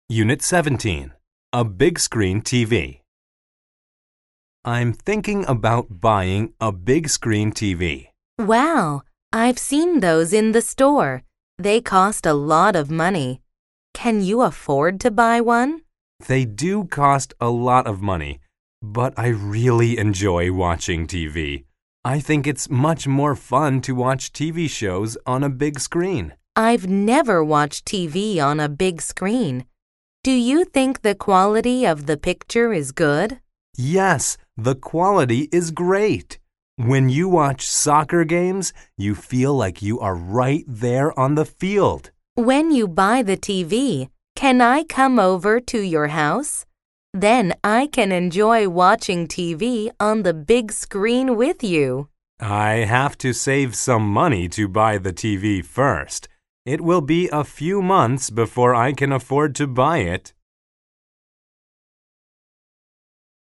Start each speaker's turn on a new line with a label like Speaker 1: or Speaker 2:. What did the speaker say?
Speaker 1: Unit 17. A big screen TV. I'm thinking about buying a big screen TV.
Speaker 2: Wow, I've seen those in the store. They cost a lot of money. Can you afford to buy one?
Speaker 1: They do cost a lot of money, but I really enjoy watching TV. I think it's much more fun to watch TV shows on a big screen.
Speaker 2: I've never watched TV on a big screen. Do you think the quality of the picture is good?
Speaker 1: Yes, the quality is great. When you watch soccer games, you feel like you are right there on the field.
Speaker 2: When you buy the TV, can I come over to your house? Then I can enjoy watching TV on the big screen with you.
Speaker 1: I have to save some money to buy the TV first. It will be a few months before I can afford to buy it.